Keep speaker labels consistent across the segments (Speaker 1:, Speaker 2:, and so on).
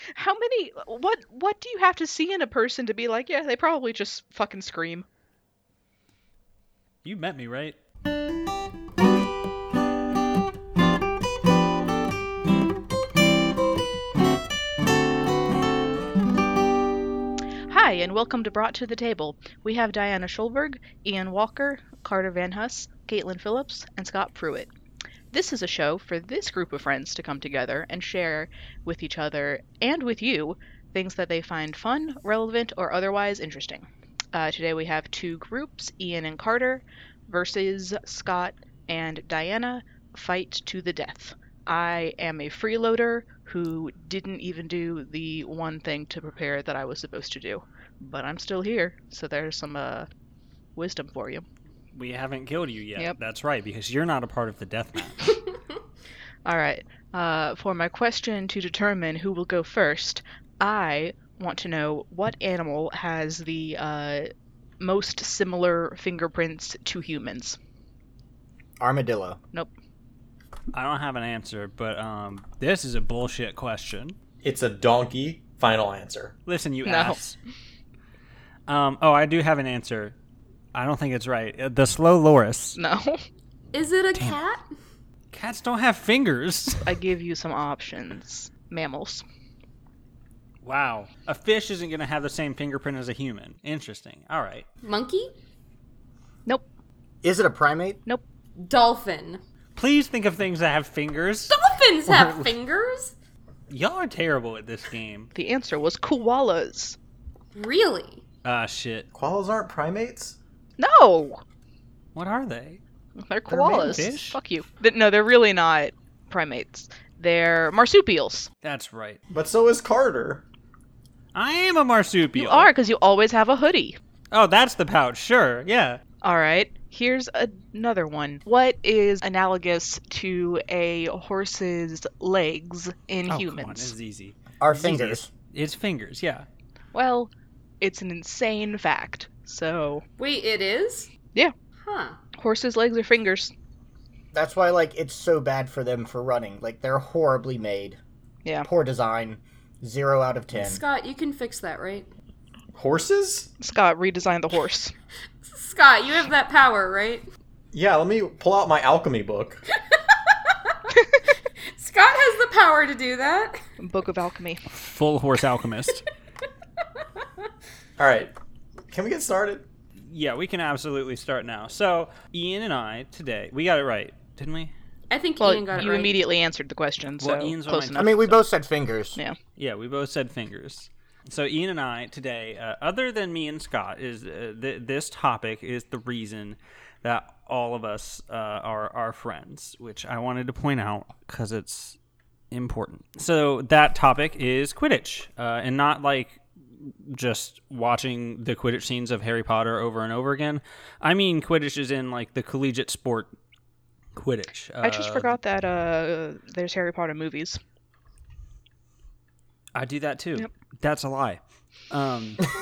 Speaker 1: How many? What do you have to see in a person to be like, yeah, they probably just fucking scream?
Speaker 2: You met me, right?
Speaker 1: Hi, and welcome to Brought to the Table. We have Diana Schulberg, Ian Walker, Carter Van Huss, Caitlin Phillips, and Scott Pruitt. This is a show for this group of friends to come together and share with each other and with you things that they find fun, relevant, or otherwise interesting. Today we have two groups, Ian and Carter versus Scott and Diana, fight to the death. I am a freeloader who didn't even do the one thing to prepare that I was supposed to do. But I'm still here, so there's some wisdom for you.
Speaker 2: We haven't killed you yet.
Speaker 1: Yep.
Speaker 2: That's right, because you're not a part of the death match.
Speaker 1: All right. For my question to determine who will go first, I want to know what animal has the most similar fingerprints to humans.
Speaker 3: Armadillo.
Speaker 1: Nope.
Speaker 2: I don't have an answer, but this is a bullshit question.
Speaker 4: It's a donkey. Final answer.
Speaker 2: Listen, you
Speaker 1: No.
Speaker 2: ass. I do have an answer. I don't think it's right. The slow loris.
Speaker 1: No.
Speaker 5: Is it a cat?
Speaker 2: Cats don't have fingers.
Speaker 1: I give you some options. Mammals.
Speaker 2: Wow. A fish isn't going to have the same fingerprint as a human. Interesting. All right.
Speaker 5: Monkey?
Speaker 1: Nope.
Speaker 3: Is it a primate?
Speaker 1: Nope.
Speaker 5: Dolphin.
Speaker 2: Please think of things that have fingers.
Speaker 5: Dolphins have fingers?
Speaker 2: Y'all are terrible at this game.
Speaker 1: The answer was koalas.
Speaker 5: Really?
Speaker 2: Ah, shit.
Speaker 4: Koalas aren't primates?
Speaker 1: No!
Speaker 2: What are they?
Speaker 1: They're koalas.
Speaker 2: fish?
Speaker 1: Fuck you. No, they're really not primates. They're marsupials.
Speaker 2: That's right.
Speaker 4: But so is Carter.
Speaker 2: I am a marsupial.
Speaker 1: You are, because you always have a hoodie.
Speaker 2: Oh, that's the pouch. Sure. Yeah.
Speaker 1: All right, here's another one. What is analogous to a horse's legs in
Speaker 2: Oh, come on.
Speaker 1: humans?
Speaker 2: This is easy.
Speaker 3: Our
Speaker 2: It's easy.
Speaker 3: fingers.
Speaker 2: It's fingers, yeah.
Speaker 1: Well, it's an insane fact. So,
Speaker 5: Wait, it is?
Speaker 1: yeah,
Speaker 5: Huh.
Speaker 1: horses' legs are fingers.
Speaker 3: That's why, it's so bad for them for running. They're horribly made.
Speaker 1: Yeah.
Speaker 3: Poor design. 0 out of 10.
Speaker 5: Scott, you can fix that, right?
Speaker 4: Horses?
Speaker 1: Scott redesigned the horse.
Speaker 5: Scott, you have that power, right?
Speaker 4: Yeah, let me pull out my alchemy book.
Speaker 5: Scott has the power to do that.
Speaker 1: Book of Alchemy.
Speaker 2: Full horse alchemist.
Speaker 4: All right. Can we get started?
Speaker 2: Yeah, we can absolutely start now. So, Ian and I today, we got it right, didn't we?
Speaker 5: I think
Speaker 1: Well,
Speaker 5: Ian got it
Speaker 1: you
Speaker 5: right.
Speaker 1: immediately answered the question, so
Speaker 2: Well, Ian's on
Speaker 1: close
Speaker 2: my
Speaker 1: enough.
Speaker 3: I mean, we both said fingers.
Speaker 1: Yeah.
Speaker 2: Yeah, we both said fingers. So Ian and I today, other than me and Scott, is this topic is the reason that all of us are friends, which I wanted to point out because it's important. So that topic is Quidditch, and not like just watching the Quidditch scenes of Harry Potter over and over again. I mean Quidditch is in like the collegiate sport Quidditch.
Speaker 1: I just forgot that there's Harry Potter movies.
Speaker 2: I do that too.
Speaker 1: Yep.
Speaker 2: That's a lie. So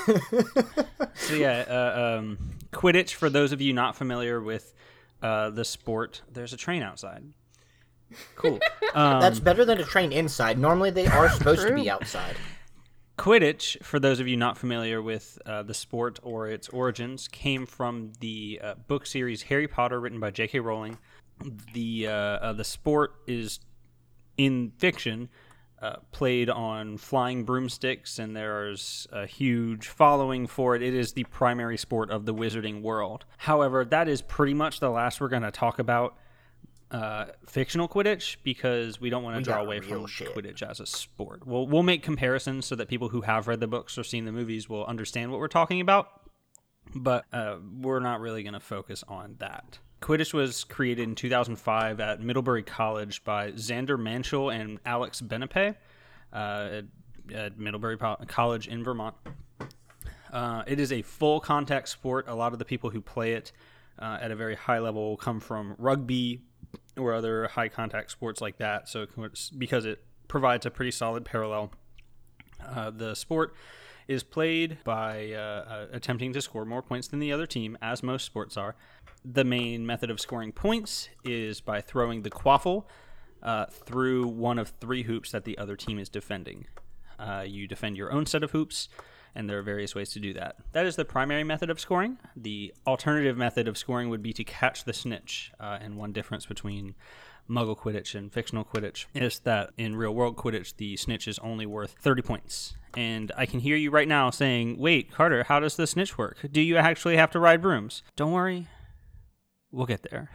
Speaker 2: yeah, Quidditch, for those of you not familiar with the sport, there's a train outside. Cool.
Speaker 3: That's better than a train inside. Normally they are supposed to
Speaker 1: True.
Speaker 3: be outside.
Speaker 2: Quidditch, for those of you not familiar with the sport or its origins, came from the book series Harry Potter, written by J.K. Rowling. The sport is in fiction. Played on flying broomsticks, and there's a huge following for it. It is the primary sport of the wizarding world. However, that is pretty much the last we're going to talk about fictional Quidditch, because we don't want to draw
Speaker 3: got
Speaker 2: away
Speaker 3: real
Speaker 2: from
Speaker 3: shit.
Speaker 2: Quidditch as a sport. We'll make comparisons so that people who have read the books or seen the movies will understand what we're talking about, but we're not really going to focus on that. Quidditch was created in 2005 at Middlebury College by Xander Manchel and Alex Benepe at Middlebury College in Vermont. It is a full contact sport. A lot of the people who play it at a very high level come from rugby or other high contact sports like that. So because it provides a pretty solid parallel, the sport is played by attempting to score more points than the other team, as most sports are. The main method of scoring points is by throwing the quaffle through one of 3 hoops that the other team is defending. You defend your own set of hoops, and there are various ways to do that. That is the primary method of scoring. The alternative method of scoring would be to catch the snitch, and one difference between Muggle Quidditch and fictional Quidditch is that in real-world Quidditch, the snitch is only worth 30 points. And I can hear you right now saying, wait, Carter, how does the snitch work? Do you actually have to ride brooms? Don't worry, we'll get there.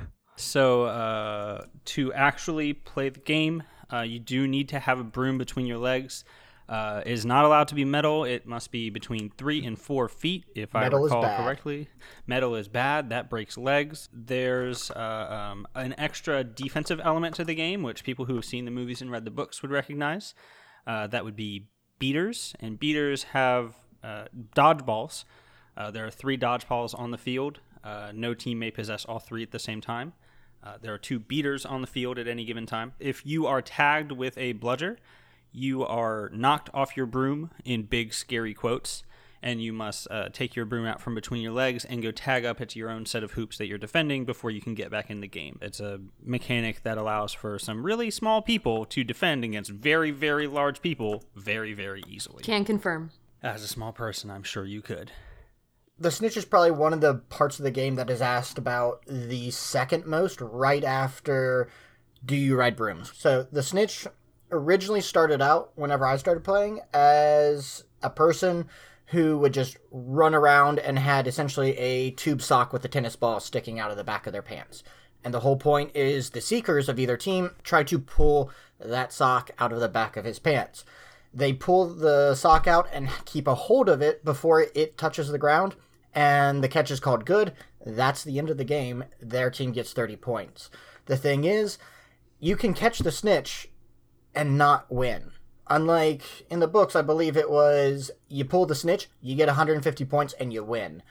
Speaker 2: So to actually play the game, you do need to have a broom between your legs. It is not allowed to be metal. It must be between 3 and 4 feet, if
Speaker 3: Metal
Speaker 2: I
Speaker 3: is
Speaker 2: recall
Speaker 3: bad.
Speaker 2: correctly. Metal is bad. That breaks legs. There's an extra defensive element to the game, which people who have seen the movies and read the books would recognize. That would be beaters, and beaters have dodgeballs. There are 3 dodgeballs on the field. No team may possess all 3 at the same time. There are 2 beaters on the field at any given time. If you are tagged with a bludger, you are knocked off your broom in big, scary quotes, and you must take your broom out from between your legs and go tag up at your own set of hoops that you're defending before you can get back in the game. It's a mechanic that allows for some really small people to defend against very, very large people very, very easily.
Speaker 5: Can confirm.
Speaker 2: As a small person, I'm sure you could.
Speaker 3: The snitch is probably one of the parts of the game that is asked about the second most, right after do you ride brooms. So the snitch originally started out, whenever I started playing, as a person who would just run around and had essentially a tube sock with a tennis ball sticking out of the back of their pants. And the whole point is the seekers of either team try to pull that sock out of the back of his pants. They pull the sock out and keep a hold of it before it touches the ground, and the catch is called good. That's the end of the game. Their team gets 30 points. The thing is, you can catch the snitch and not win. Unlike in the books, I believe it was you pull the snitch, you get 150 points, and you win.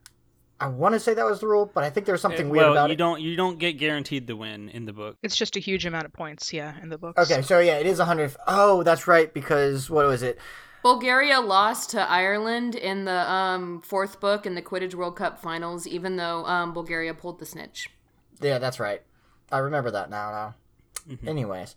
Speaker 3: I want to say that was the rule, but I think there's something weird about it.
Speaker 2: You don't get guaranteed the win in the book.
Speaker 1: It's just a huge amount of points, yeah, in the books.
Speaker 3: Okay, so yeah, it is 100. Oh, that's right, because what was it?
Speaker 5: Bulgaria lost to Ireland in the 4th book in the Quidditch World Cup finals, even though Bulgaria pulled the snitch.
Speaker 3: Yeah, that's right. I remember that now.
Speaker 2: Mm-hmm.
Speaker 3: Anyways,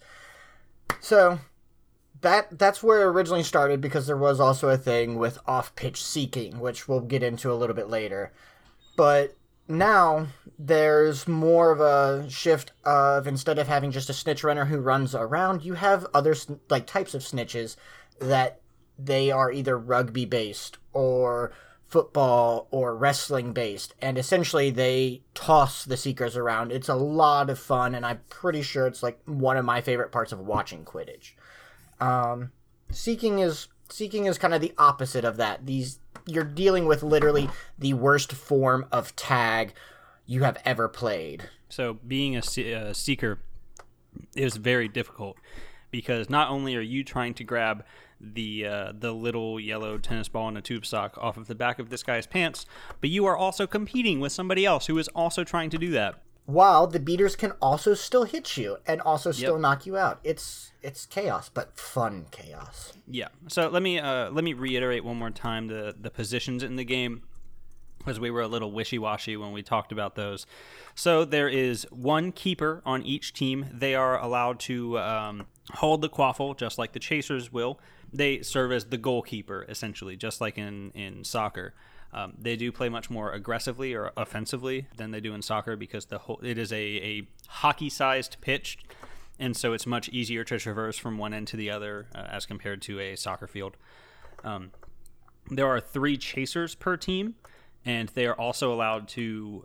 Speaker 3: so that's where it originally started, because there was also a thing with off-pitch seeking, which we'll get into a little bit later. But now there's more of a shift of, instead of having just a snitch runner who runs around, you have other types of snitches that they are either rugby based or football or wrestling based, and essentially they toss the seekers around. It's a lot of fun, and I'm pretty sure it's like one of my favorite parts of watching Quidditch. Seeking is kind of the opposite of that. You're dealing with literally the worst form of tag you have ever played.
Speaker 2: So being a seeker is very difficult, because not only are you trying to grab the little yellow tennis ball and a tube sock off of the back of this guy's pants, but you are also competing with somebody else who is also trying to do that.
Speaker 3: While the beaters can also still hit you and also still knock you out. It's chaos, but fun chaos.
Speaker 2: Yeah. So let me reiterate one more time the positions in the game, because we were a little wishy-washy when we talked about those. So there is one keeper on each team. They are allowed to hold the quaffle, just like the chasers will. They serve as the goalkeeper, essentially, just like in soccer. They do play much more aggressively or offensively than they do in soccer, because it is a hockey-sized pitch, and so it's much easier to traverse from one end to the other as compared to a soccer field. There are 3 chasers per team, and they are also allowed to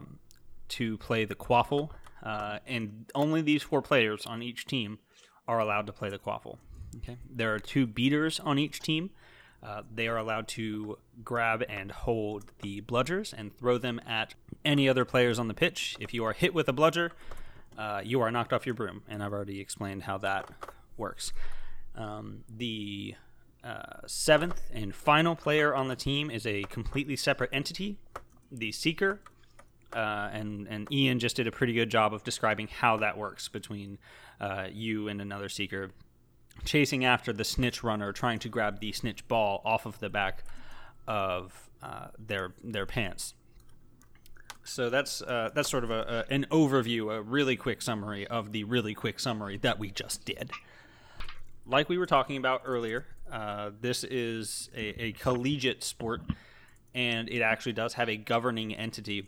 Speaker 2: play the quaffle, and only these 4 players on each team are allowed to play the quaffle. Okay. There are 2 beaters on each team. They are allowed to grab and hold the bludgers and throw them at any other players on the pitch. If you are hit with a bludger, you are knocked off your broom, and I've already explained how that works. The 7th and final player on the team is a completely separate entity, the Seeker, and Ian just did a pretty good job of describing how that works between you and another Seeker, chasing after the snitch runner, trying to grab the snitch ball off of the back of their pants. So that's sort of an overview, a really quick summary of the really quick summary that we just did. Like we were talking about earlier, This is a collegiate sport, and it actually does have a governing entity.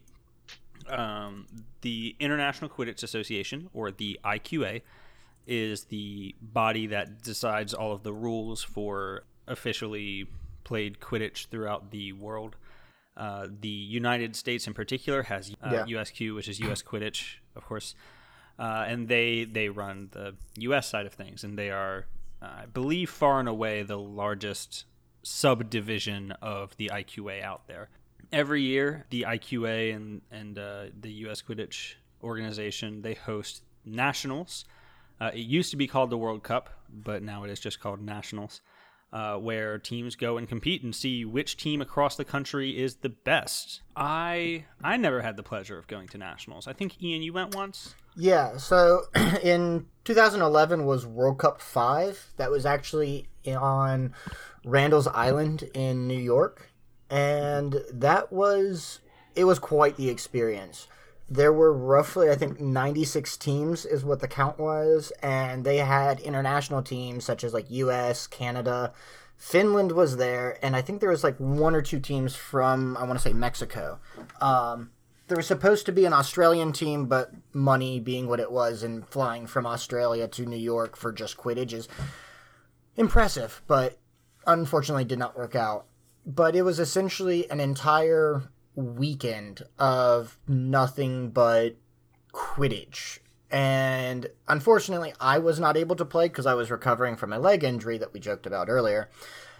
Speaker 2: The International Quidditch Association, or the IQA, is the body that decides all of the rules for officially played Quidditch throughout the world. The United States in particular has USQ, which is US Quidditch, of course, and they run the US side of things, and they are, I believe, far and away the largest subdivision of the IQA out there. Every year, the IQA and the US Quidditch organization, they host nationals. It used to be called the World Cup, but now it is just called nationals, where teams go and compete and see which team across the country is the best. I never had the pleasure of going to nationals. I think, Ian, you went once?
Speaker 3: Yeah, so in 2011 was World Cup 5. That was actually on Randall's Island in New York. And it was quite the experience. There were roughly, I think, 96 teams is what the count was, and they had international teams such as like US, Canada, Finland was there, and I think there was like one or two teams from, I want to say, Mexico. There was supposed to be an Australian team, but money being what it was and flying from Australia to New York for just Quidditch is impressive, but unfortunately did not work out. But it was essentially an entire weekend of nothing but Quidditch. And unfortunately, I was not able to play because I was recovering from a leg injury that we joked about earlier.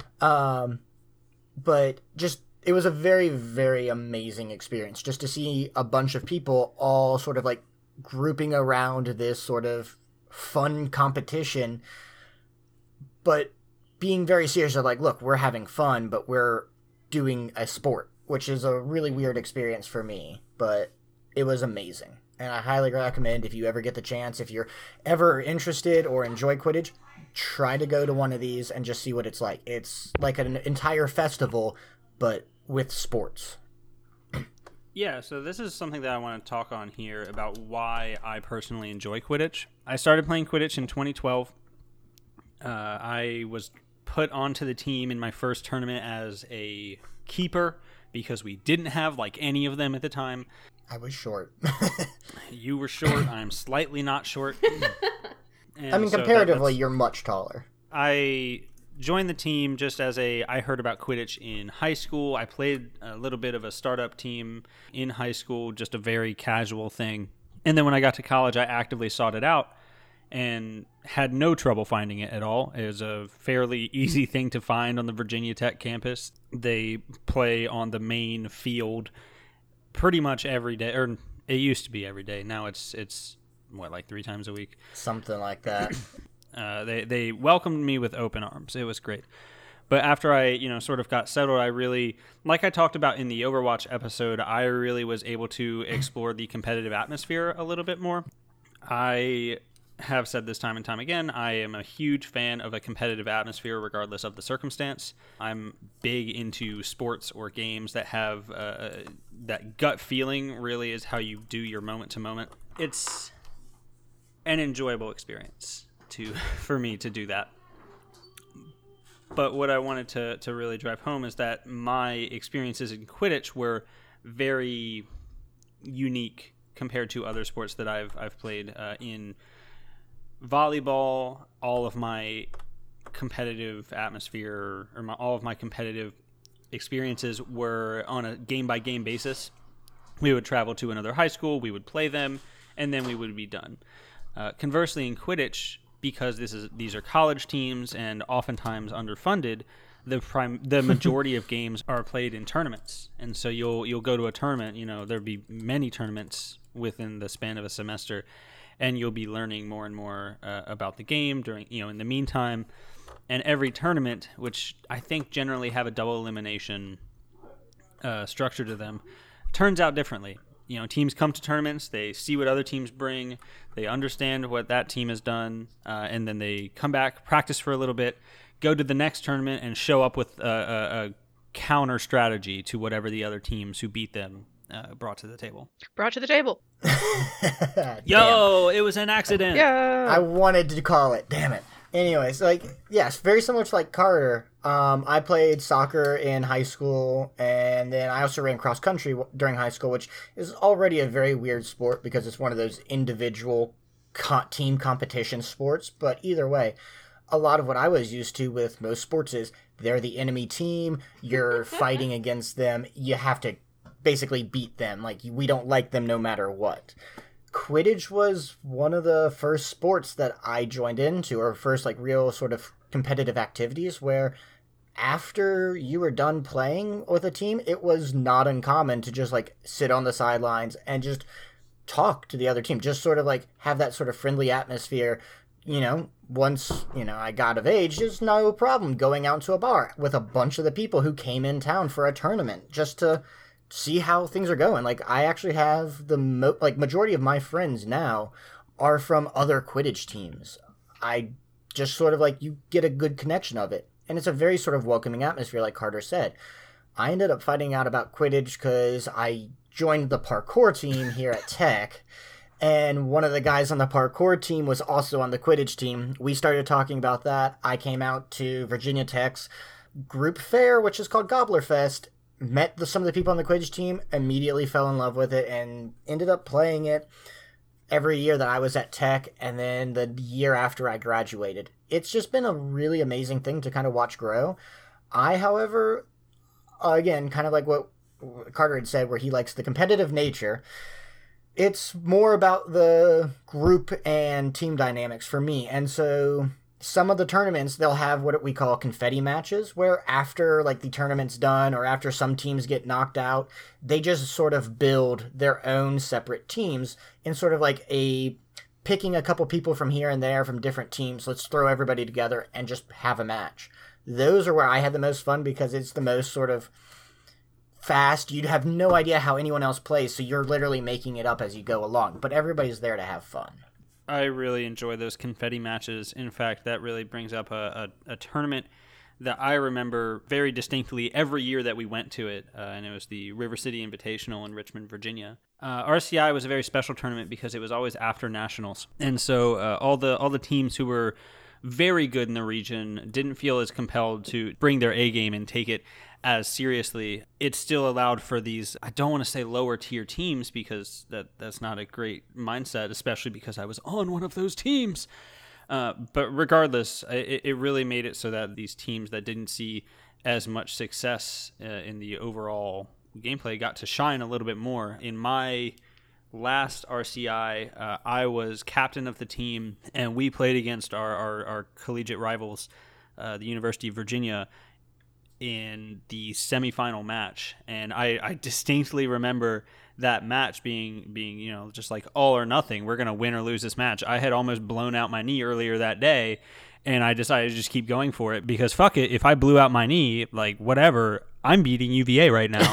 Speaker 3: But just, it was a very, very amazing experience just to see a bunch of people all sort of like grouping around this sort of fun competition, but being very serious of like, look, we're having fun, but we're doing a sport, which is a really weird experience for me, but it was amazing. And I highly recommend, if you ever get the chance, if you're ever interested or enjoy Quidditch, try to go to one of these and just see what it's like. It's like an entire festival, but with sports.
Speaker 2: Yeah, so this is something that I want to talk on here about why I personally enjoy Quidditch. I started playing Quidditch in 2012. I was put onto the team in my first tournament as a keeper because we didn't have like any of them at the time.
Speaker 3: I was short.
Speaker 2: You were short. I'm slightly not short.
Speaker 3: I mean, comparatively, you're much taller.
Speaker 2: I joined the team just as I heard about Quidditch in high school. I played a little bit of a startup team in high school, just a very casual thing. And then when I got to college, I actively sought it out and had no trouble finding it at all. It was a fairly easy thing to find on the Virginia Tech campus. They play on the main field pretty much every day, or it used to be every day. Now it's what, like 3 times a week?
Speaker 3: Something like that.
Speaker 2: They welcomed me with open arms. It was great. But after I, sort of got settled, I really, like I talked about in the Overwatch episode, I really was able to explore the competitive atmosphere a little bit more. I have said this time and time again, I am a huge fan of a competitive atmosphere regardless of the circumstance. I'm big into sports or games that have that gut feeling really is how you do your moment to moment. It's an enjoyable experience for me to do that. But what I wanted to really drive home is that my experiences in Quidditch were very unique compared to other sports that I've played in volleyball. All of my competitive atmosphere, or all of my competitive experiences were on a game-by-game basis. We would travel to another high school, we would play them, and then we would be done. Conversely, in Quidditch, because these are college teams and oftentimes underfunded, the majority of games are played in tournaments, and so you'll go to a tournament. There'll be many tournaments within the span of a semester, and you'll be learning more and more about the game during in the meantime. And every tournament, which I think generally have a double elimination structure to them, turns out differently. Teams come to tournaments, they see what other teams bring, they understand what that team has done, and then they come back, practice for a little bit, go to the next tournament, and show up with a counter strategy to whatever the other teams who beat them brought to the table.
Speaker 1: Yo,
Speaker 2: it was an accident.
Speaker 1: Yeah.
Speaker 3: I wanted to call it. Damn it. Anyways, like, yes, very similar to like Carter. I played soccer in high school, and then I also ran cross country during high school, which is already a very weird sport because it's one of those individual team competition sports. But either way, a lot of what I was used to with most sports is they're the enemy team, you're fighting against them, you have to basically beat them. Like, we don't like them no matter what. Quidditch was one of the first sports that I joined into, or first like real sort of competitive activities where after you were done playing with a team, it was not uncommon to just like sit on the sidelines and just talk to the other team, just sort of like have that sort of friendly atmosphere. You know, once, I got of age, there's no problem going out to a bar with a bunch of the people who came in town for a tournament just to see how things are going. Like, I actually have the majority of my friends now are from other Quidditch teams. I just sort of like, you get a good connection of it. And it's a very sort of welcoming atmosphere, like Carter said. I ended up finding out about Quidditch because I joined the parkour team here at Tech. And one of the guys on the parkour team was also on the Quidditch team. We started talking about that. I came out to Virginia Tech's group fair, which is called Gobbler Fest, met some of the people on the Quidditch team, immediately fell in love with it, and ended up playing it every year that I was at Tech, and then the year after I graduated. It's just been a really amazing thing to kind of watch grow. I, however, again, kind of like what Carter had said, where he likes the competitive nature, it's more about the group and team dynamics for me. And so some of the tournaments, they'll have what we call confetti matches, where after like the tournament's done or after some teams get knocked out, they just sort of build their own separate teams in sort of like picking a couple people from here and there from different teams. Let's throw everybody together and just have a match. Those are where I had the most fun because it's the most sort of fast. You'd have no idea how anyone else plays, so you're literally making it up as you go along. But everybody's there to have fun.
Speaker 2: I really enjoy those confetti matches. In fact, that really brings up a tournament that I remember very distinctly every year that we went to it, and it was the River City Invitational in Richmond, Virginia. RCI was a very special tournament because it was always after nationals, and so all the teams who were very good in the region didn't feel as compelled to bring their A game and take it as seriously. It still allowed for these, I don't want to say lower tier teams because that's not a great mindset, especially because I was on one of those teams. But regardless, it really made it so that these teams that didn't see as much success in the overall gameplay got to shine a little bit more. In my last RCI, I was captain of the team, and we played against our collegiate rivals, the University of Virginia, in the semifinal match. And I distinctly remember that match being just like all or nothing. We're gonna win or lose this match. I had almost blown out my knee earlier that day, and I decided to just keep going for it because fuck it, if I blew out my knee, like whatever, I'm beating UVA right now.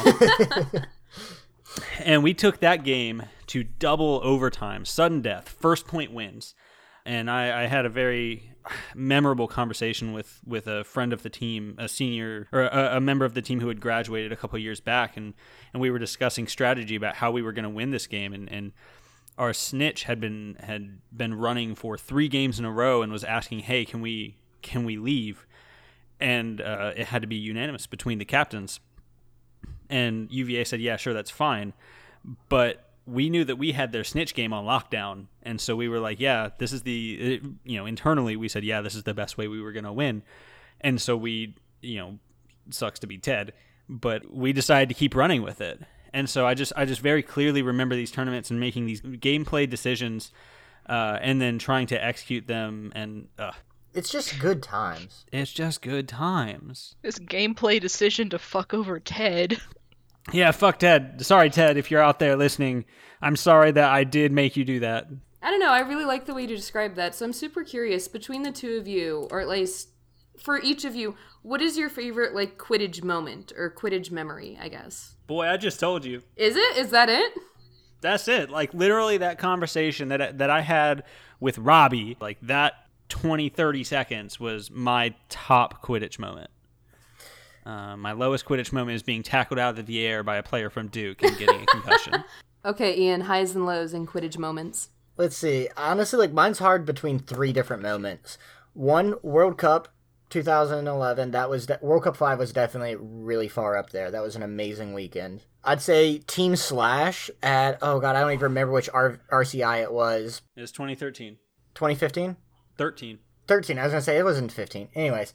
Speaker 2: And we took that game to double overtime, sudden death, first point wins. And I had a very memorable conversation with a friend of the team, a senior, or a member of the team who had graduated a couple years back, and we were discussing strategy about how we were going to win this game. And our snitch had been running for 3 games in a row and was asking, "Hey, can we leave?" And it had to be unanimous between the captains. And UVA said, "Yeah, sure, that's fine," but we knew that we had their snitch game on lockdown, and so we were like, yeah, this is internally we said, yeah, this is the best way we were going to win. And so we, sucks to be Ted, but we decided to keep running with it. And so I just very clearly remember these tournaments and making these gameplay decisions and then trying to execute them, and
Speaker 3: it's just good times.
Speaker 2: It's just good times.
Speaker 1: This gameplay decision to fuck over Ted.
Speaker 2: Yeah, fuck Ted. Sorry, Ted, if you're out there listening. I'm sorry that I did make you do that.
Speaker 5: I don't know. I really like the way you described that. So I'm super curious, between the two of you, or at least for each of you, what is your favorite, like, Quidditch moment or Quidditch memory, I guess?
Speaker 2: Boy, I just told you.
Speaker 5: Is it? Is that it?
Speaker 2: That's it. Like, literally that conversation that I had with Robbie, like, that 20, 30 seconds was my top Quidditch moment. My lowest Quidditch moment is being tackled out of the air by a player from Duke and getting a concussion.
Speaker 5: Okay, Ian, highs and lows in Quidditch moments.
Speaker 3: Let's see. Honestly, like, mine's hard between 3 different moments. One, World Cup 2011. World Cup 5 was definitely really far up there. That was an amazing weekend. I'd say Team Slash at, oh god, I don't even remember which RCI it was.
Speaker 2: It was 2013.
Speaker 3: 2015?
Speaker 2: 13.
Speaker 3: 13. I was going to say it wasn't 15. Anyways,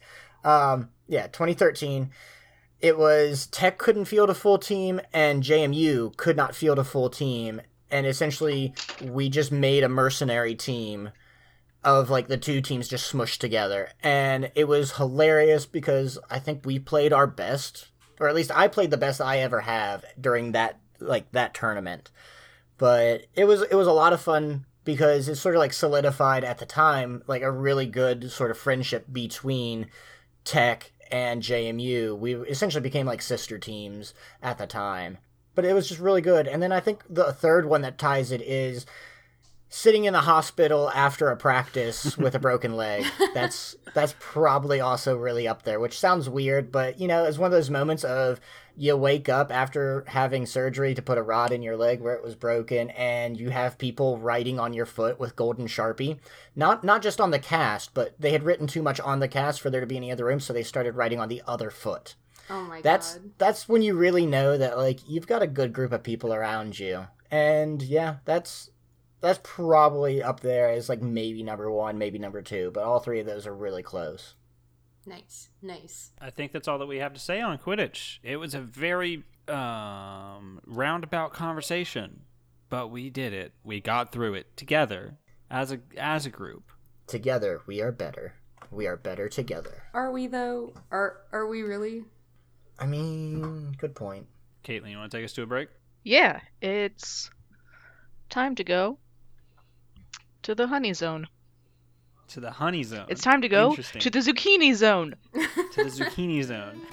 Speaker 3: 2013. It was Tech couldn't field a full team and JMU could not field a full team. And essentially, we just made a mercenary team of like the two teams just smushed together. And it was hilarious because I think we played our best, or at least I played the best I ever have during that tournament. But it was a lot of fun because it sort of like solidified at the time like a really good sort of friendship between Tech and JMU. We essentially became like sister teams at the time. But it was just really good. And then I think the third one that ties it is sitting in the hospital after a practice with a broken leg. That's probably also really up there, which sounds weird, but, you know, it's one of those moments of you wake up after having surgery to put a rod in your leg where it was broken, and you have people writing on your foot with golden Sharpie. Not just on the cast, but they had written too much on the cast for there to be any other room, so they started writing on the other foot.
Speaker 5: Oh my god.
Speaker 3: That's when you really know that, like, you've got a good group of people around you. And, yeah, that's probably up there as, like, maybe number 1, maybe number 2. But all three of those are really close.
Speaker 5: Nice.
Speaker 2: I think that's all that we have to say on Quidditch. It was a very roundabout conversation, but we did it. We got through it together as a group.
Speaker 3: Together, we are better. We are better together.
Speaker 5: Are we, though? Are we really?
Speaker 3: I mean, good point.
Speaker 2: Caitlin, you want to take us to a break?
Speaker 1: Yeah, it's time to go to the honey zone.
Speaker 2: To the honey zone.
Speaker 1: It's time to go
Speaker 2: Interesting.
Speaker 1: to the zucchini zone.
Speaker 2: To the zucchini zone.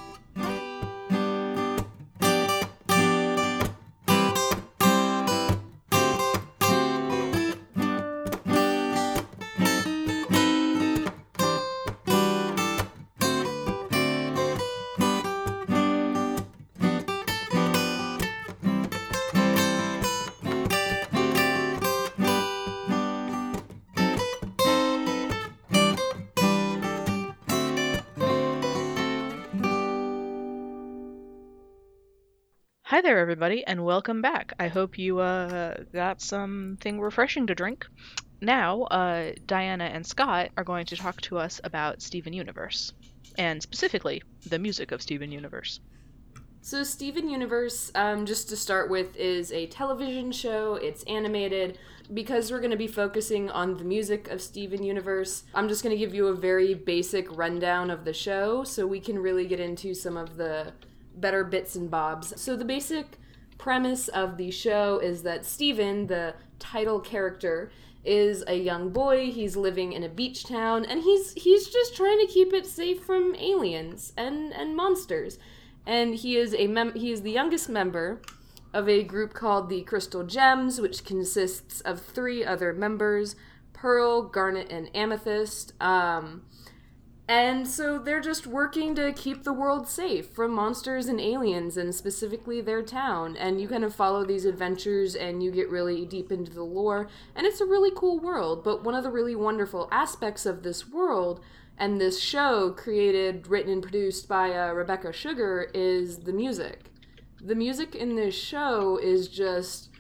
Speaker 1: Hi there, everybody, and welcome back. I hope you got something refreshing to drink. Now, Diana and Scott are going to talk to us about Steven Universe, and specifically, the music of Steven Universe.
Speaker 5: So Steven Universe, just to start with, is a television show. It's animated. Because we're going to be focusing on the music of Steven Universe, I'm just going to give you a very basic rundown of the show so we can really get into some of the better bits and bobs. So the basic premise of the show is that Steven, the title character, is a young boy. He's living in a beach town, and he's just trying to keep it safe from aliens and monsters. And he is the youngest member of a group called the Crystal Gems, which consists of 3 other members, Pearl, Garnet, and Amethyst. And so they're just working to keep the world safe from monsters and aliens, and specifically their town. And you kind of follow these adventures, and you get really deep into the lore. And it's a really cool world. But one of the really wonderful aspects of this world and this show, created, written, and produced by Rebecca Sugar, is the music. The music in this show is just...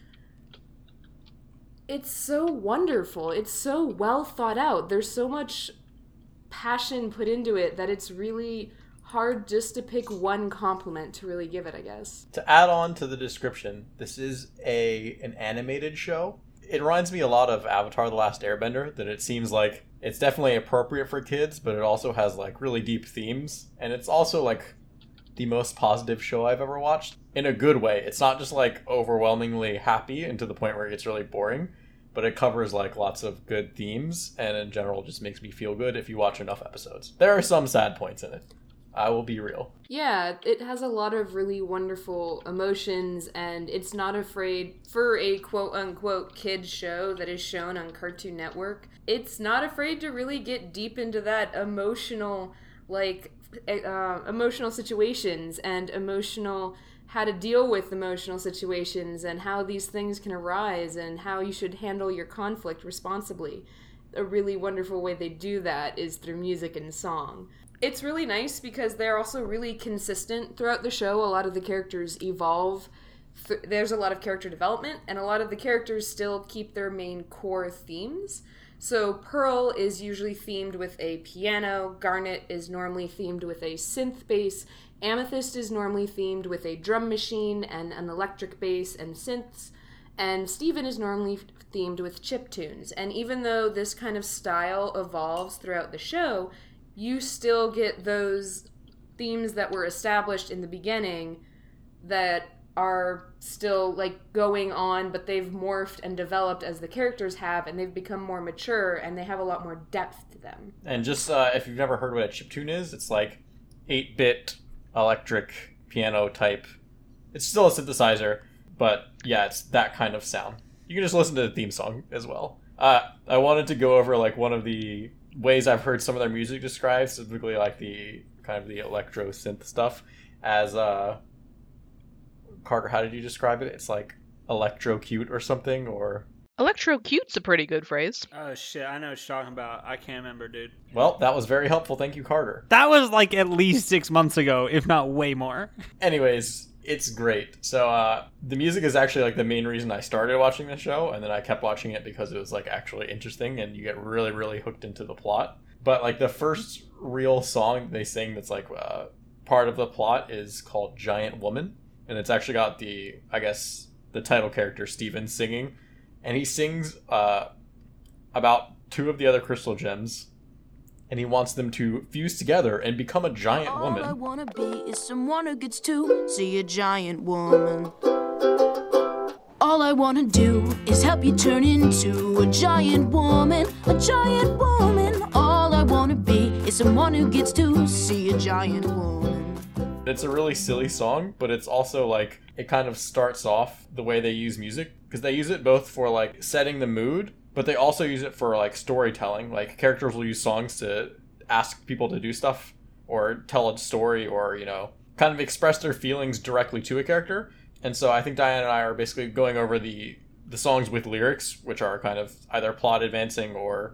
Speaker 5: it's so wonderful. It's so well thought out. There's so much passion put into it that it's really hard just to pick one compliment to really give it, I guess.
Speaker 4: To add on to the description, this is an animated show. It reminds me a lot of Avatar: The Last Airbender, that it seems like it's definitely appropriate for kids, but it also has like really deep themes. And it's also like the most positive show I've ever watched. In a good way. It's not just like overwhelmingly happy and to the point where it gets really boring, but it covers like lots of good themes, and in general just makes me feel good if you watch enough episodes. There are some sad points in it. I will be real.
Speaker 5: Yeah, it has a lot of really wonderful emotions, and it's not afraid, for a quote-unquote kids show that is shown on Cartoon Network, it's not afraid to really get deep into that emotional, like, emotional situations and how to deal with emotional situations and how these things can arise and how you should handle your conflict responsibly. a really wonderful way they do that is through music and song. It's really nice because they're also really consistent throughout the show. A lot of the characters evolve. There's a lot of character development, and a lot of the characters still keep their main core themes. So Pearl is usually themed with a piano, Garnet is normally themed with a synth bass, Amethyst is normally themed with a drum machine and an electric bass and synths, and Steven is normally themed with chiptunes. And even though this kind of style evolves throughout the show, you still get those themes that were established in the beginning that are still like going on, but they've morphed and developed as the characters have, and they've become more mature and they have a lot more depth to them.
Speaker 4: And just if you've never heard what a chiptune is, it's like 8-bit electric piano type. It's still a synthesizer, but yeah, it's that kind of sound. You can just listen to the theme song as well. I wanted to go over like one of the ways I've heard some of their music described, specifically like the kind of the electro synth stuff, as Carter, how did you describe it? It's like electro cute or something, or
Speaker 1: Electro cute's a pretty good phrase.
Speaker 2: Oh shit, I know what you're talking about. I can't remember, dude.
Speaker 4: well, that was very helpful. Thank you, Carter.
Speaker 2: That was like at least 6 months ago, if not way more.
Speaker 4: Anyways, it's great. So the music is actually like the main reason I started watching the show, and then I kept watching it because it was like actually interesting and you get really, really hooked into the plot. But like the first real song they sing that's like part of the plot is called Giant Woman, and it's actually got the title character Steven singing, and he sings about 2 of the other crystal gems, and he wants them to fuse together and become a giant woman.
Speaker 6: All I wanna be is someone who gets to see a giant woman. All I wanna do is help you turn into a giant woman, a giant woman. All I wanna be is someone who gets to see a giant woman.
Speaker 4: It's a really silly song, but it's also like it kind of starts off the way they use music, because they use it both for like setting the mood, but they also use it for like storytelling. Like characters will use songs to ask people to do stuff or tell a story, or kind of express their feelings directly to a character. And so I think Diane and I are basically going over the songs with lyrics, which are kind of either plot advancing or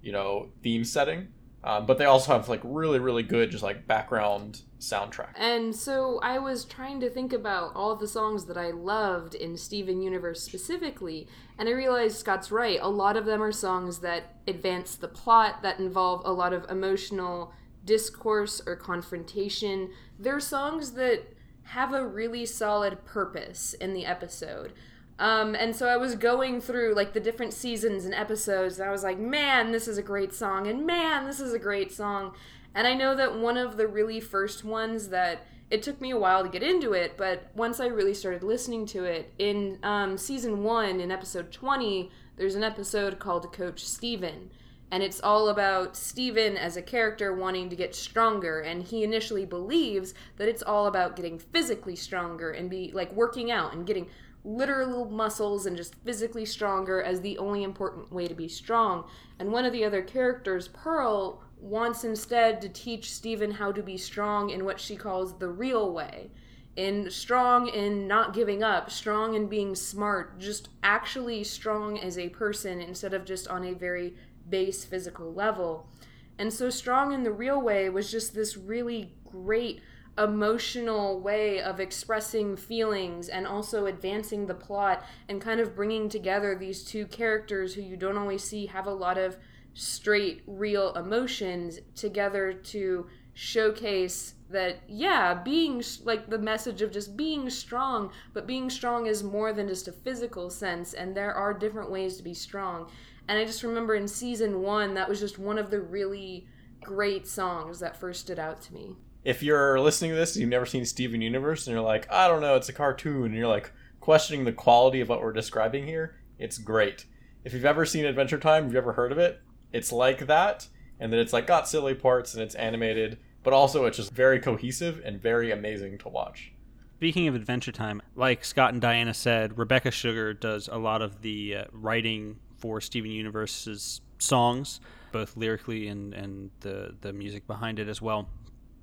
Speaker 4: theme setting. But they also have like really, really good just like background soundtrack.
Speaker 5: And so I was trying to think about all of the songs that I loved in Steven Universe specifically, and I realized Scott's right. A lot of them are songs that advance the plot, that involve a lot of emotional discourse or confrontation. They're songs that have a really solid purpose in the episode. And so I was going through like the different seasons and episodes, and I was like, man, this is a great song, and man, this is a great song. And I know that one of the really first ones that it took me a while to get into it, but once I really started listening to it, in season 1, in episode 20, there's an episode called Coach Steven. And it's all about Steven as a character wanting to get stronger, and he initially believes that it's all about getting physically stronger and be like working out and getting literal muscles and just physically stronger as the only important way to be strong. And one of the other characters, Pearl, wants instead to teach Steven how to be strong in what she calls the real way. Strong in not giving up, strong in being smart, just actually strong as a person instead of just on a very base physical level. And so strong in the real way was just this really great emotional way of expressing feelings and also advancing the plot and kind of bringing together these 2 characters who you don't always see have a lot of straight real emotions together to showcase that being like the message of just being strong, but being strong is more than just a physical sense, and there are different ways to be strong. And I just remember in season 1 that was just one of the really great songs that first stood out to me.
Speaker 4: If you're listening to this and you've never seen Steven Universe and you're like, I don't know, it's a cartoon, and you're like questioning the quality of what we're describing here, it's great. If you've ever seen Adventure Time, if you've ever heard of it, it's like that, and then it's like got silly parts and it's animated, but also it's just very cohesive and very amazing to watch.
Speaker 2: Speaking of Adventure Time, like Scott and Diana said, Rebecca Sugar does a lot of the writing for Steven Universe's songs, both lyrically and the music behind it as well.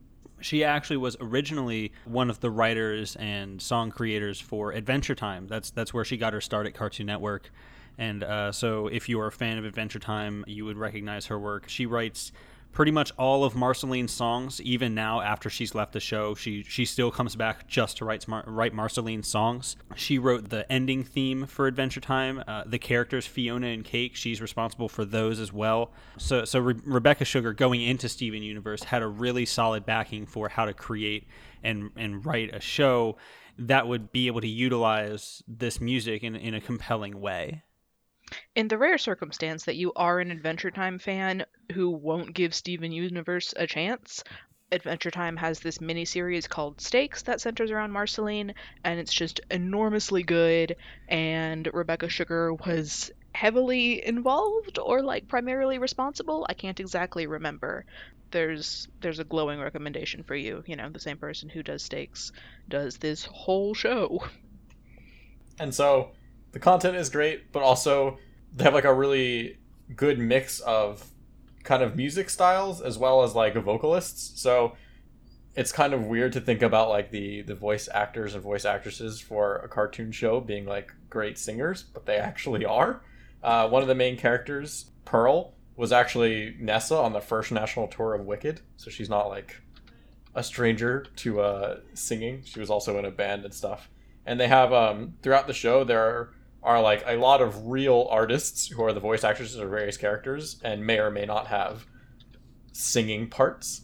Speaker 2: She actually was originally one of the writers and song creators for Adventure Time. That's where she got her start at Cartoon Network. And so if you are a fan of Adventure Time, you would recognize her work. She writes pretty much all of Marceline's songs. Even now, after she's left the show, she still comes back just to write Marceline's songs. She wrote the ending theme for Adventure Time. The characters Fiona and Cake, she's responsible for those as well. So Rebecca Sugar, going into Steven Universe, had a really solid backing for how to create and write a show that would be able to utilize this music in a compelling way.
Speaker 1: In the rare circumstance that you are an Adventure Time fan who won't give Steven Universe a chance, Adventure Time has this mini-series called Stakes that centers around Marceline, and it's just enormously good, and Rebecca Sugar was heavily involved or like primarily responsible. I can't exactly remember. There's a glowing recommendation for you. You know, the same person who does Stakes does this whole show.
Speaker 4: And so the content is great, but also they have like a really good mix of kind of music styles as well as like vocalists. So it's kind of weird to think about like the voice actors and voice actresses for a cartoon show being like great singers, but they actually are. One of the main characters, Pearl, was actually Nessa on the first national tour of Wicked, so she's not like a stranger to singing. She was also in a band and stuff. And they have throughout the show there are like a lot of real artists who are the voice actresses of various characters and may or may not have singing parts.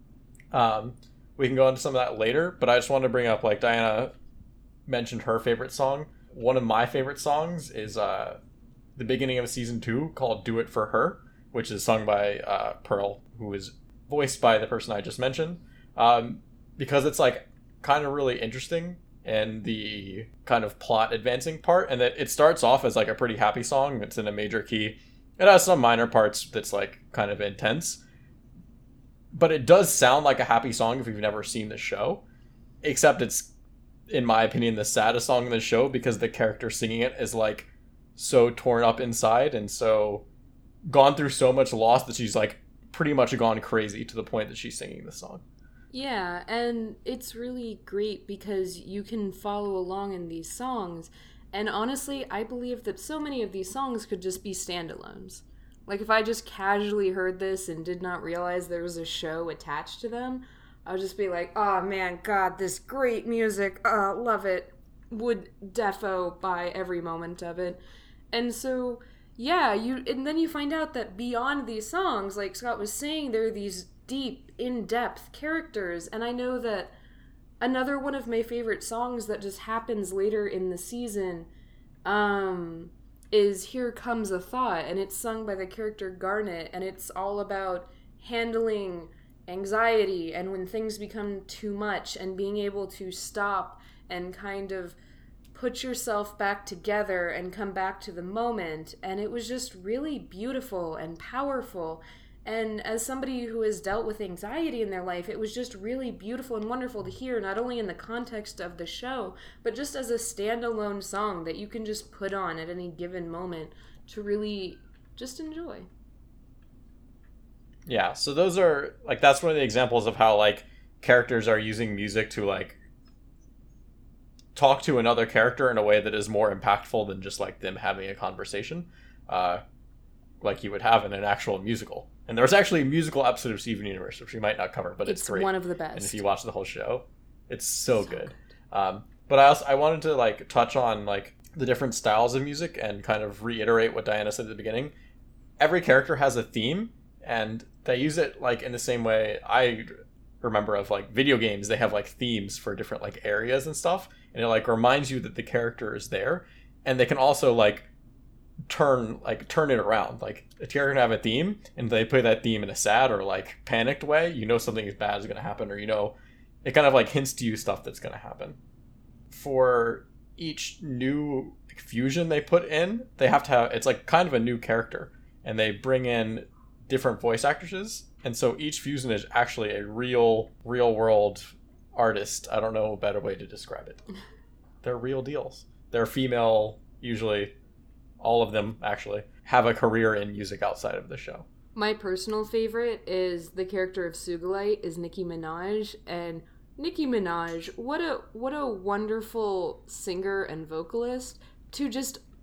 Speaker 4: We can go into some of that later, but I just wanted to bring up, like Diana mentioned her favorite song. One of my favorite songs is the beginning of season 2 called Do It For Her, which is sung by Pearl, who is voiced by the person I just mentioned, because it's like kind of really interesting and the kind of plot advancing part, and that it starts off as like a pretty happy song. It's in a major key. It has some minor parts that's like kind of intense, but it does sound like a happy song if you've never seen the show, except it's, in my opinion, the saddest song in the show because the character singing it is like so torn up inside and so gone through so much loss that she's like pretty much gone crazy to the point that she's singing this song.
Speaker 5: Yeah, and it's really great because you can follow along in these songs. And honestly, I believe that so many of these songs could just be standalones. Like, if I just casually heard this and did not realize there was a show attached to them, I would just be like, oh man, God, this great music, love it. Would defo buy every moment of it. And so, yeah, and then you find out that beyond these songs, like Scott was saying, there are these deep, in-depth characters. And I know that another one of my favorite songs that just happens later in the season is Here Comes a Thought, and it's sung by the character Garnet, and it's all about handling anxiety and when things become too much and being able to stop and kind of put yourself back together and come back to the moment. And it was just really beautiful and powerful. And as somebody who has dealt with anxiety in their life, it was just really beautiful and wonderful to hear, not only in the context of the show, but just as a standalone song that you can just put on at any given moment to really just enjoy.
Speaker 4: Yeah, so those are, like, that's one of the examples of how, like, characters are using music to, like, talk to another character in a way that is more impactful than just, like, them having a conversation, like you would have in an actual musical. And there's actually a musical episode of Steven Universe, which we might not cover, but it's great.
Speaker 5: It's one of the best.
Speaker 4: And if you watch the whole show, it's so good. But I wanted to like touch on like the different styles of music and kind of reiterate what Diana said at the beginning. Every character has a theme, and they use it like in the same way I remember of like video games. They have like themes for different like areas and stuff, and it like reminds you that the character is there. And they can also like turn it around. Like if you're gonna have a theme and they play that theme in a sad or like panicked way, you know something bad is gonna happen, or you know it kind of like hints to you stuff that's gonna happen. For each new fusion they put in, they have to have, it's like kind of a new character, and they bring in different voice actresses, and so each fusion is actually a real world artist. I don't know a better way to describe it. They're real deals. They're female, usually. All of them actually have a career in music outside of the show.
Speaker 5: My personal favorite is the character of Sugalite is Nicki Minaj, and Nicki Minaj, what a wonderful singer and vocalist to just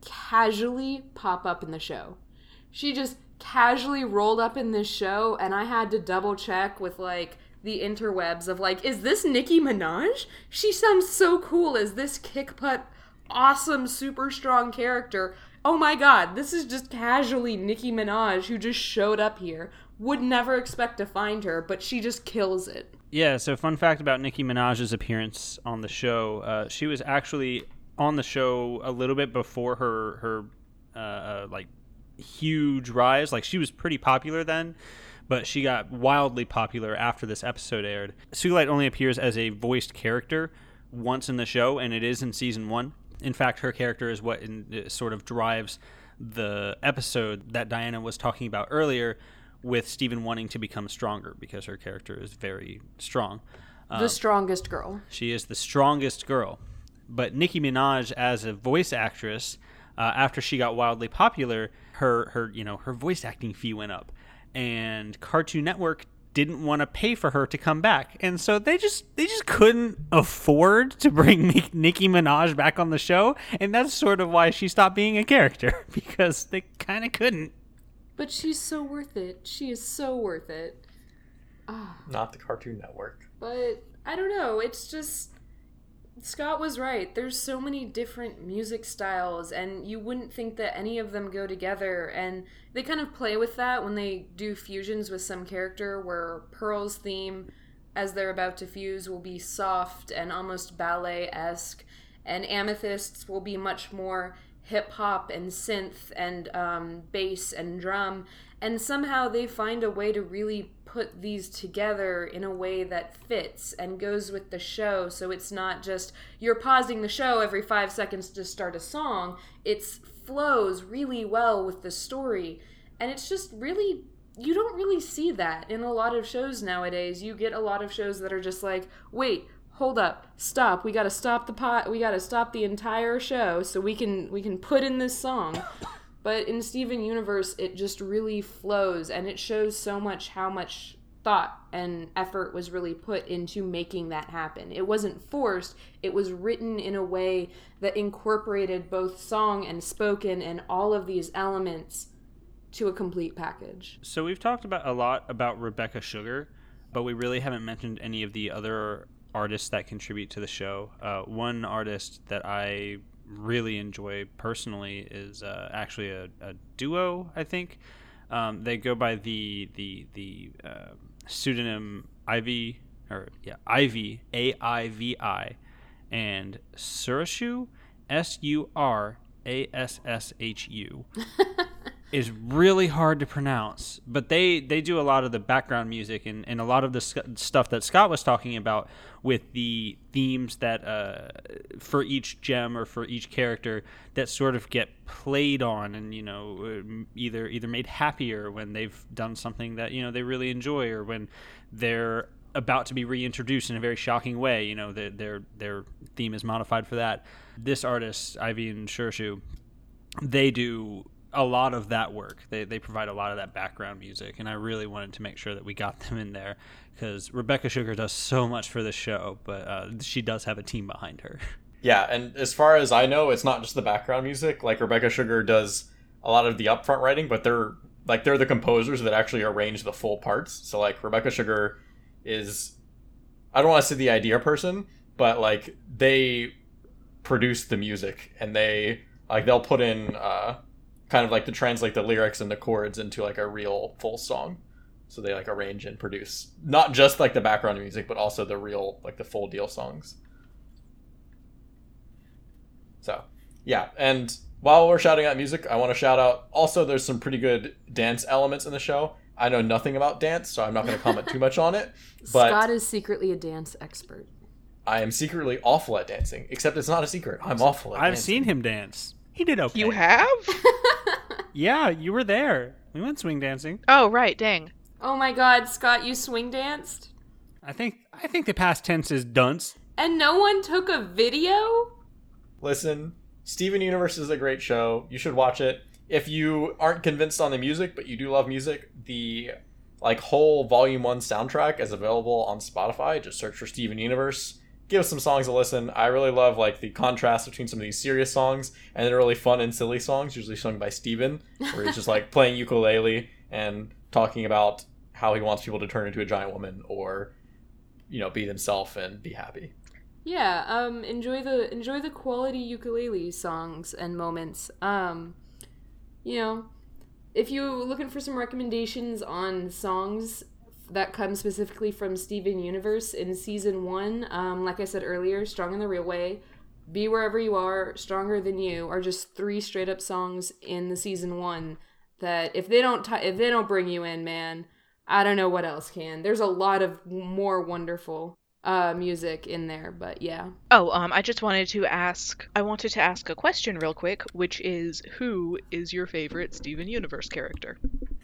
Speaker 5: casually pop up in the show. She just casually rolled up in this show, and I had to double check with like the interwebs of like, is this Nicki Minaj? She sounds so cool as this kick butt, awesome, super strong character. Oh my god, this is just casually Nicki Minaj who just showed up here. Would never expect to find her, but she just kills it.
Speaker 2: Yeah, so fun fact about Nicki Minaj's appearance on the show. She was actually on the show a little bit before her like huge rise. Like, she was pretty popular then, but she got wildly popular after this episode aired. Sugilite only appears as a voiced character once in the show, and it is in season 1. In fact, her character is what sort of drives the episode that Diana was talking about earlier, with Steven wanting to become stronger, because her character is very strong.
Speaker 5: The strongest girl.
Speaker 2: She is the strongest girl. But Nicki Minaj, as a voice actress, after she got wildly popular, her voice acting fee went up, and Cartoon Network didn't want to pay for her to come back, and so they just couldn't afford to bring Nicki Minaj back on the show, and that's sort of why she stopped being a character, because they kind of couldn't.
Speaker 5: But she's so worth it. She is so worth it.
Speaker 4: Not the Cartoon Network.
Speaker 5: But I don't know. It's just, Scott was right. There's so many different music styles, and you wouldn't think that any of them go together. And they kind of play with that when they do fusions with some character, where Pearl's theme, as they're about to fuse, will be soft and almost ballet-esque, and Amethyst's will be much more hip-hop and synth and bass and drum. And somehow they find a way to really put these together in a way that fits and goes with the show, so it's not just you're pausing the show every 5 seconds to start a song. It flows really well with the story, and it's just really, you don't really see that in a lot of shows nowadays. You get a lot of shows that are just like, wait, hold up, stop, we gotta stop we gotta stop the entire show so we can put in this song. But in Steven Universe, it just really flows, and it shows so much how much thought and effort was really put into making that happen. It wasn't forced, it was written in a way that incorporated both song and spoken and all of these elements to a complete package.
Speaker 2: So we've talked about a lot about Rebecca Sugar, but we really haven't mentioned any of the other artists that contribute to the show. One artist that I really enjoy personally is actually a duo, I think. They go by the pseudonym Ivy, Ivy, Aivi, and Surashu, Surassu. Is really hard to pronounce, but they do a lot of the background music and a lot of the stuff that Scott was talking about with the themes that for each gem or for each character that sort of get played on and, either made happier when they've done something that, they really enjoy, or when they're about to be reintroduced in a very shocking way, their theme is modified for that. This artist, Ivy and Shurashu, they do a lot of that work. They provide a lot of that background music, and I really wanted to make sure that we got them in there, because Rebecca Sugar does so much for this show, but she does have a team behind her.
Speaker 4: Yeah, and as far as I know, it's not just the background music. Like, Rebecca Sugar does a lot of the upfront writing, but they're the composers that actually arrange the full parts. So, like, Rebecca Sugar is, I don't want to say the idea person, but, like, they produce the music, and they'll put in kind of like to translate the lyrics and the chords into like a real full song. So they like arrange and produce not just like the background music, but also the real, like the full deal songs. So yeah. And while we're shouting out music, I want to shout out also there's some pretty good dance elements in the show. I know nothing about dance, so I'm not going to comment too much on it. But
Speaker 5: Scott is secretly a dance expert.
Speaker 4: I am secretly awful at dancing, except it's not a secret. I'm awful at dancing.
Speaker 2: I've seen him dance. He did okay.
Speaker 1: You have?
Speaker 2: Yeah, you were there. We went swing dancing.
Speaker 1: Oh, right. Dang.
Speaker 5: Oh my god, Scott, you swing danced?
Speaker 2: I think the past tense is dunce.
Speaker 5: And no one took a video?
Speaker 4: Listen, Steven Universe is a great show. You should watch it. If you aren't convinced on the music, but you do love music, the whole Volume 1 soundtrack is available on Spotify. Just search for Steven Universe. give some songs a listen. I really love like the contrast between some of these serious songs and then really fun and silly songs, usually sung by Steven, where he's just like playing ukulele and talking about how he wants people to turn into a giant woman or, be themselves and be happy.
Speaker 5: Yeah, enjoy the quality ukulele songs and moments. If you're looking for some recommendations on songs that come specifically from Steven Universe in season 1, like I said earlier, Strong in the Real Way, Be Wherever You Are, Stronger Than You are just 3 straight up songs in the season 1 that if they don't bring you in, man, I don't know what else can. There's a lot of more wonderful music in there, but yeah.
Speaker 1: Oh, I wanted to ask a question real quick, which is, who is your favorite Steven Universe character?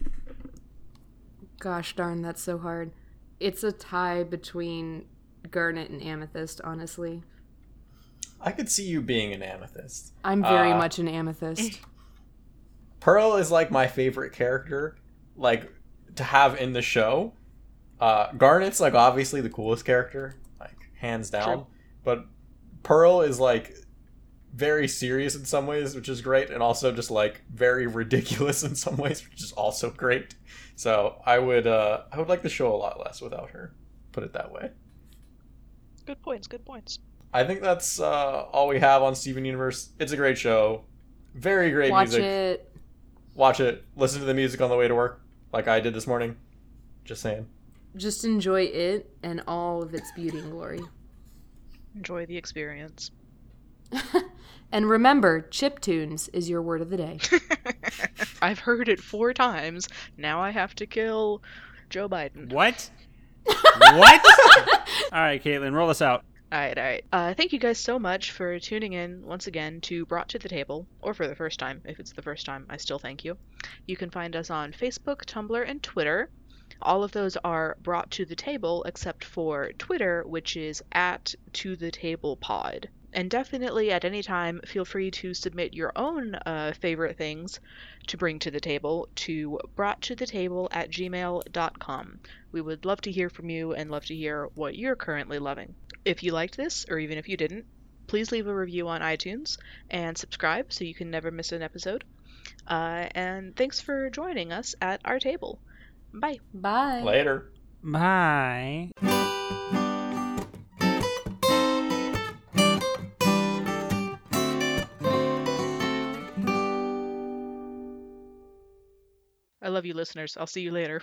Speaker 5: Gosh darn, that's so hard. It's a tie between Garnet and Amethyst, honestly.
Speaker 4: I could see you being an Amethyst.
Speaker 5: I'm very much an Amethyst.
Speaker 4: Pearl is like my favorite character, like, to have in the show. Garnet's like obviously the coolest character, like hands down.
Speaker 1: True.
Speaker 4: But Pearl is like very serious in some ways, which is great, and also just like very ridiculous in some ways, which is also great. So I would like the show a lot less without her. Put it that way.
Speaker 1: Good points.
Speaker 4: I think that's all we have on Steven Universe. It's a great show. Very great music. Watch it. Listen to the music on the way to work, like I did this morning. Just saying.
Speaker 5: Just enjoy it and all of its beauty and glory.
Speaker 1: Enjoy the experience.
Speaker 5: And remember, chiptunes is your word of the day.
Speaker 1: I've heard it 4 times. Now I have to kill Joe Biden.
Speaker 2: What? What? All right, Caitlin, roll us out.
Speaker 1: All right. Thank you guys so much for tuning in once again to Brought to the Table, or for the first time. If it's the first time, I still thank you. You can find us on Facebook, Tumblr, and Twitter. All of those are Brought to the Table, except for Twitter, which is @ToTheTablePod. And definitely at any time, feel free to submit your own favorite things to bring to the table to broughttoThetable@gmail.com. We would love to hear from you and love to hear what you're currently loving. If you liked this, or even if you didn't, please leave a review on iTunes and subscribe so you can never miss an episode. And thanks for joining us at our table. Bye.
Speaker 5: Bye.
Speaker 4: Later.
Speaker 2: Bye.
Speaker 1: I love you, listeners. I'll see you later.